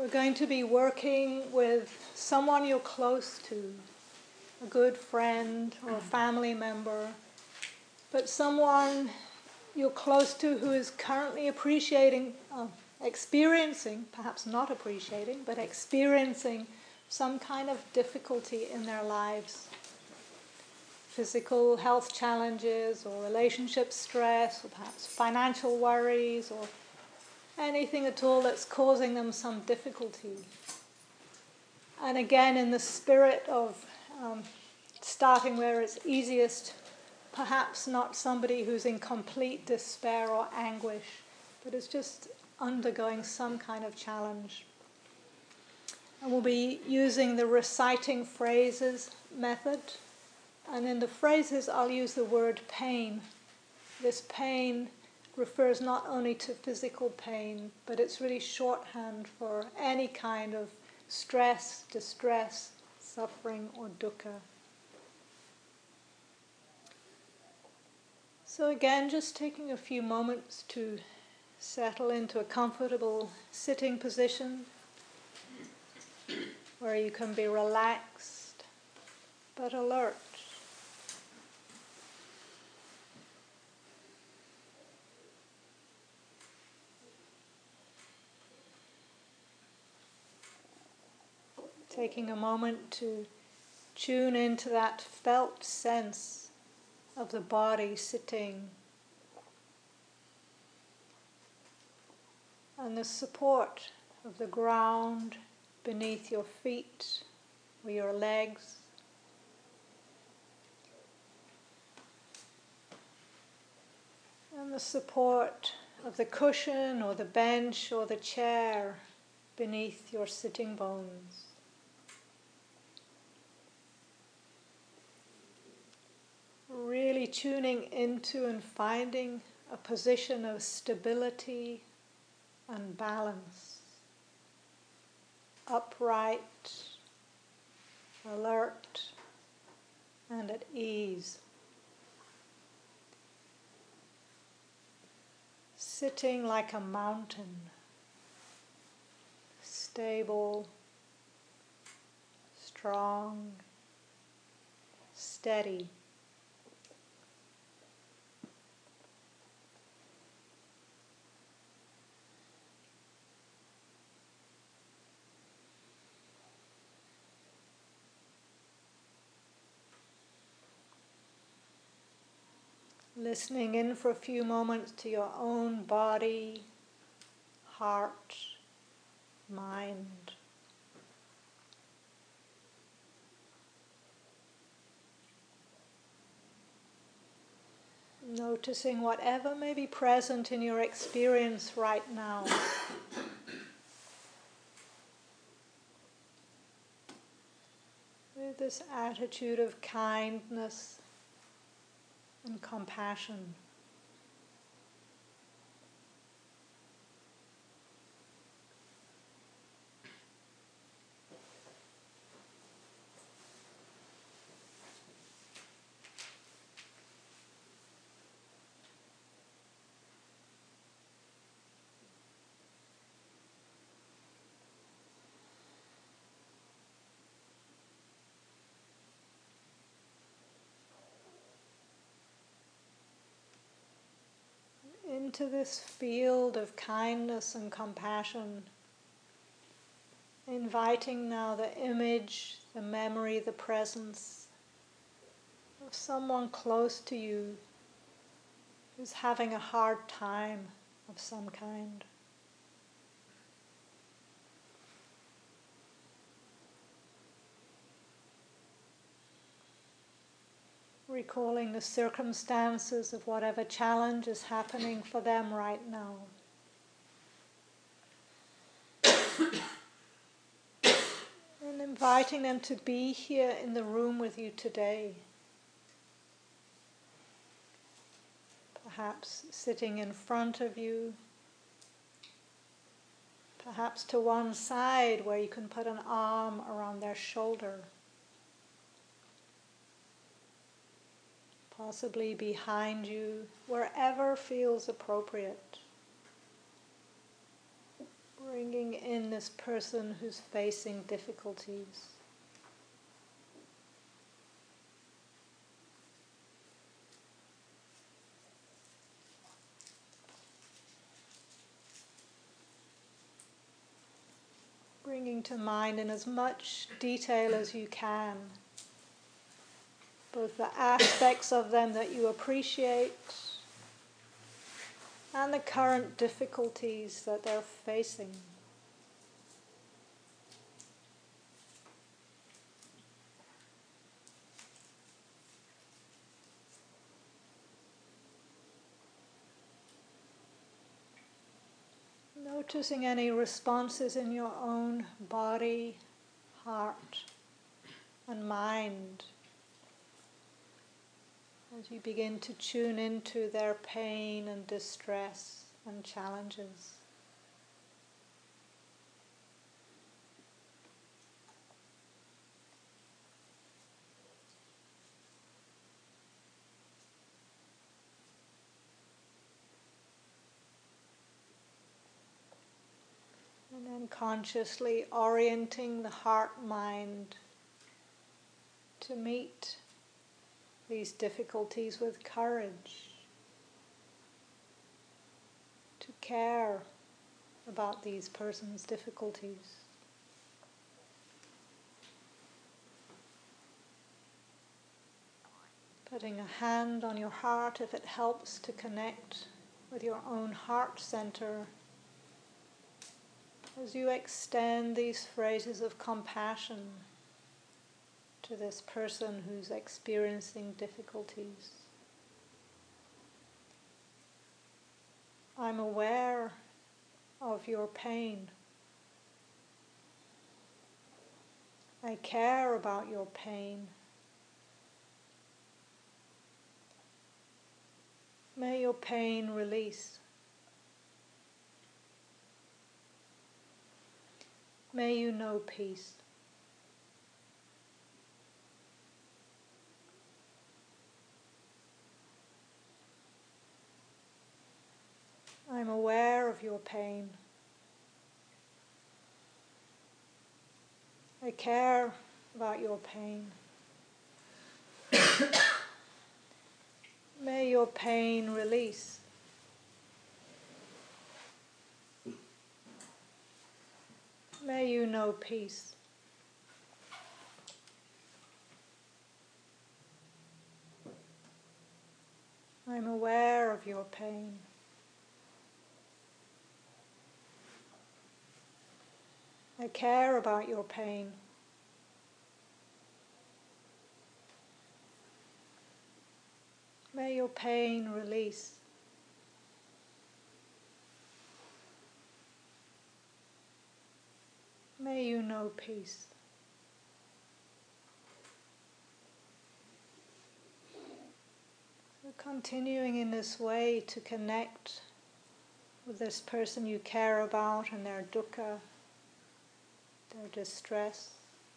We're going to be working with someone you're close to, a good friend or a family member, but someone you're close to who is currently experiencing, perhaps not appreciating, but experiencing some kind of difficulty in their lives. Physical health challenges or relationship stress or perhaps financial worries or anything at all that's causing them some difficulty. And again, in the spirit of starting where it's easiest, perhaps not somebody who's in complete despair or anguish, but is just undergoing some kind of challenge. And we'll be using the reciting phrases method. And in the phrases, I'll use the word pain. This pain refers not only to physical pain, but it's really shorthand for any kind of stress, distress, suffering, or dukkha. So again, just taking a few moments to settle into a comfortable sitting position where you can be relaxed but alert. Taking a moment to tune into that felt sense of the body sitting and the support of the ground beneath your feet or your legs. And the support of the cushion or the bench or the chair beneath your sitting bones. Really tuning into and finding a position of stability and balance. Upright, alert, and at ease. Sitting like a mountain. Stable, strong, steady. Listening in for a few moments to your own body, heart, mind. Noticing whatever may be present in your experience right now. With this attitude of kindness and compassion. Into this field of kindness and compassion, inviting now the image, the memory, the presence of someone close to you who's having a hard time of some kind. Recalling the circumstances of whatever challenge is happening for them right now. And inviting them to be here in the room with you today. Perhaps sitting in front of you. Perhaps to one side where you can put an arm around their shoulder. Possibly behind you, wherever feels appropriate. Bringing in this person who's facing difficulties. Bringing to mind in as much detail as you can both the aspects of them that you appreciate and the current difficulties that they're facing. Noticing any responses in your own body, heart, and mind as you begin to tune into their pain and distress and challenges. And then consciously orienting the heart-mind to meet these difficulties with courage, to care about these persons' difficulties. Putting a hand on your heart if it helps to connect with your own heart center as you extend these phrases of compassion to this person who's experiencing difficulties. I'm aware of your pain. I care about your pain. May your pain release. May you know peace. I'm aware of your pain. I care about your pain. May your pain release. May you know peace. I'm aware of your pain. I care about your pain. May your pain release. May you know peace. So continuing in this way to connect with this person you care about and their dukkha, their distress.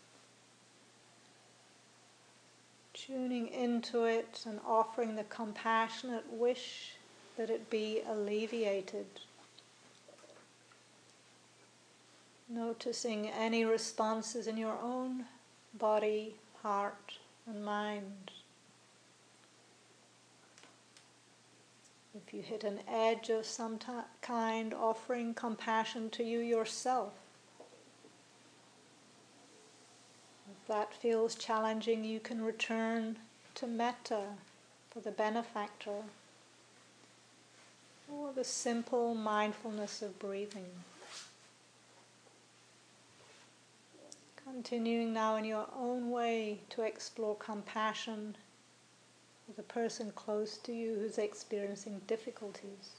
Tuning into it and offering the compassionate wish that it be alleviated. Noticing any responses in your own body, heart, and mind. If you hit an edge of some kind, offering compassion to you yourself. If that feels challenging, you can return to metta for the benefactor, or the simple mindfulness of breathing. Continuing now in your own way to explore compassion with a person close to you who's experiencing difficulties.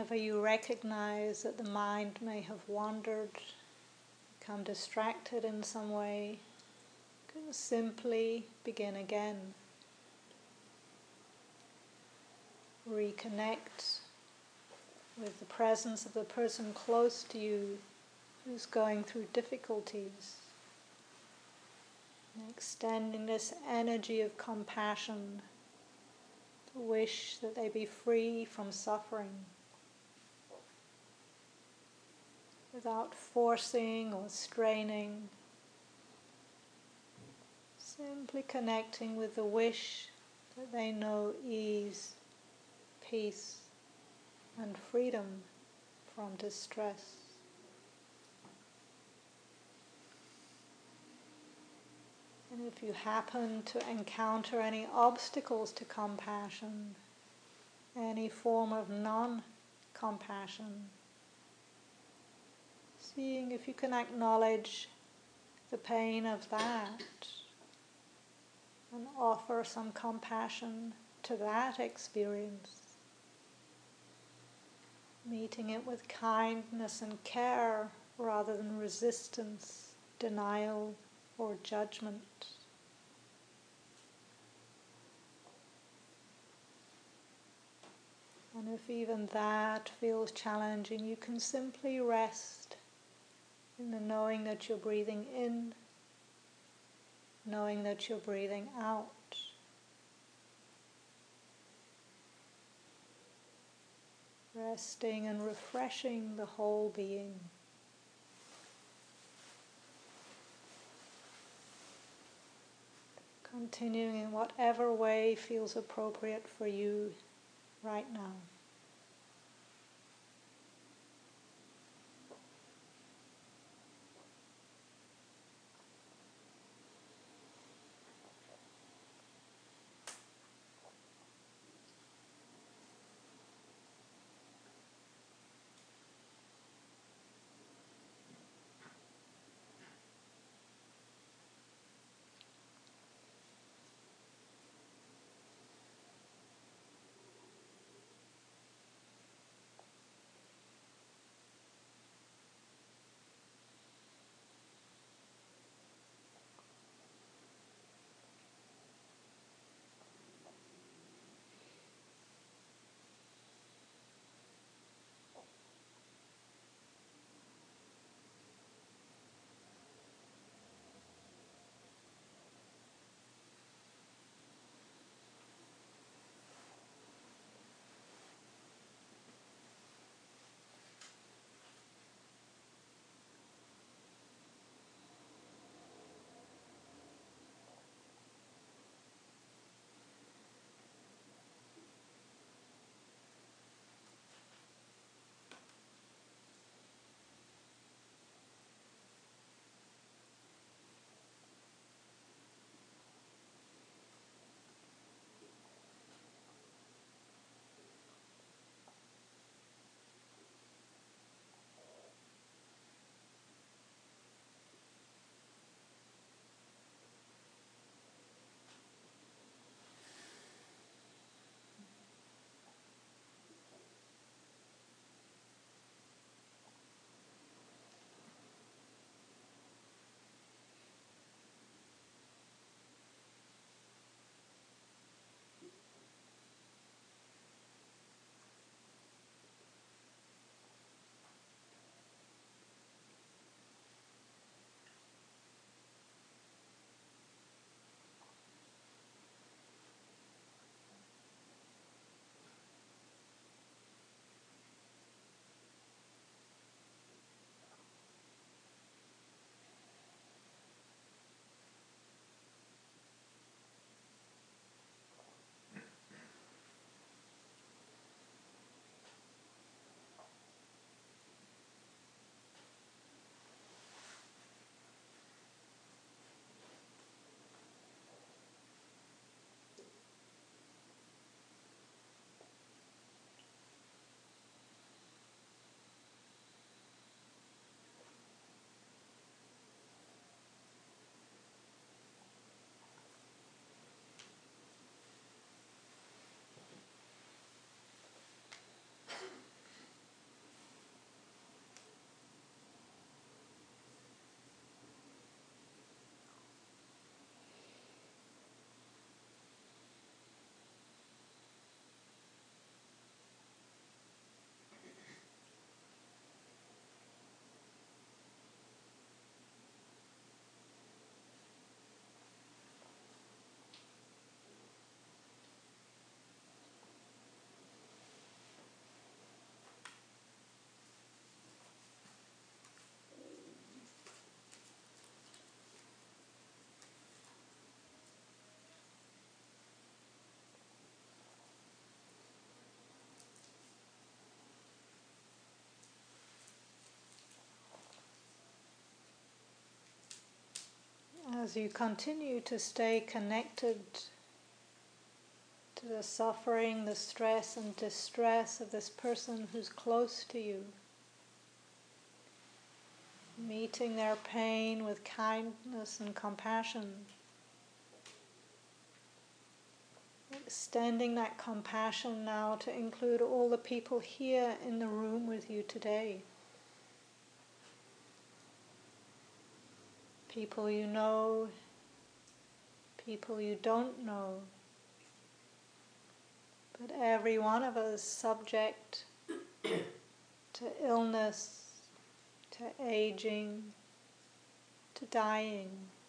whenever you recognize that the mind may have wandered, become distracted in some way, you can simply begin again. Reconnect with the presence of the person close to you who's going through difficulties. And extending this energy of compassion, the wish that they be free from suffering, without forcing or straining, simply connecting with the wish that they know ease, peace, and freedom from distress. And if you happen to encounter any obstacles to compassion, any form of non-compassion, seeing if you can acknowledge the pain of that and offer some compassion to that experience, meeting it with kindness and care rather than resistance, denial, or judgment. And if even that feels challenging, you can simply rest in the knowing that you're breathing in, knowing that you're breathing out. Resting and refreshing the whole being. Continuing in whatever way feels appropriate for you right now. as you continue to stay connected to the suffering, the stress and distress of this person who's close to you, meeting their pain with kindness and compassion, extending that compassion now to include all the people here in the room with you today. People you know, people you don't know, but every one of us subject to illness, to aging, to dying.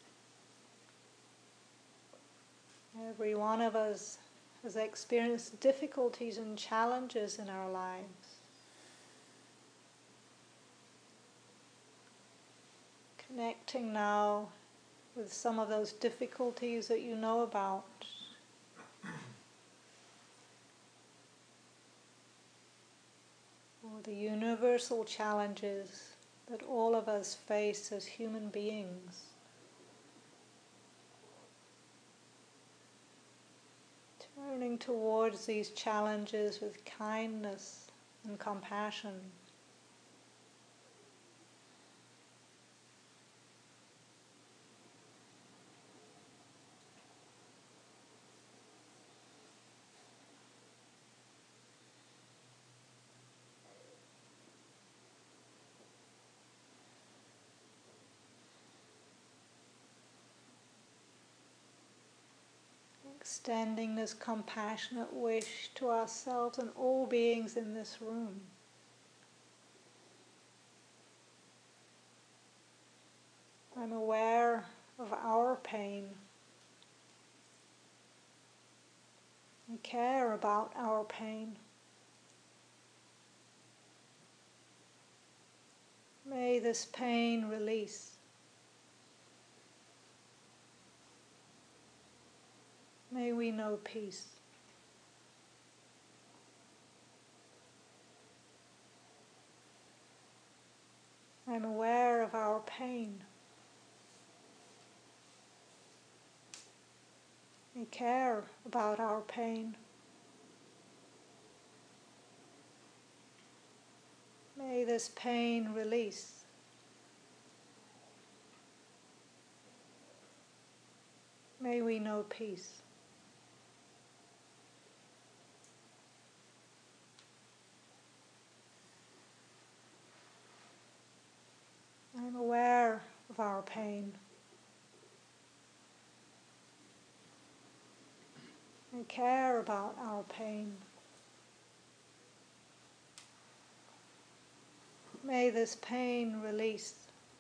Every one of us has experienced difficulties and challenges in our lives. Connecting now with some of those difficulties that you know about. Or the universal challenges that all of us face as human beings. Turning towards these challenges with kindness and compassion. Extending this compassionate wish to ourselves and all beings in this room. I'm aware of our pain. I care about our pain. May this pain release. May we know peace. I'm aware of our pain. I care about our pain. May this pain release. May we know peace. I'm aware of our pain. I care about our pain. May this pain release.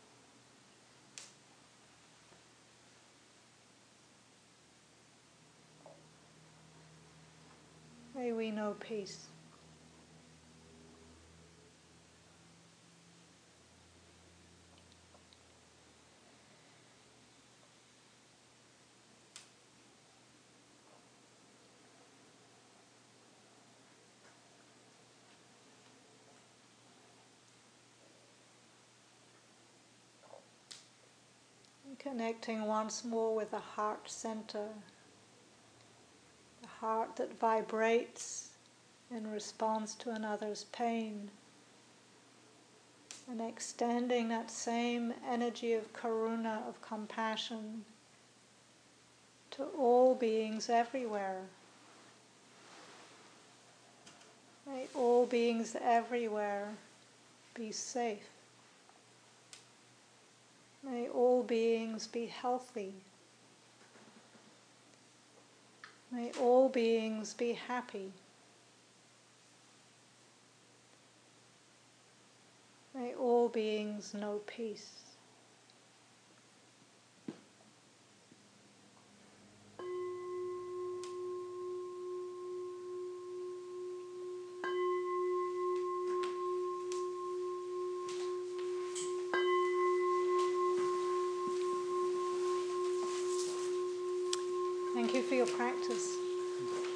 May we know peace. Connecting once more with the heart center, the heart that vibrates in response to another's pain, and extending that same energy of karuna, of compassion, to all beings everywhere. May all beings everywhere be safe. May all beings be healthy. May all beings be happy. May all beings know peace. Thank you for your practice.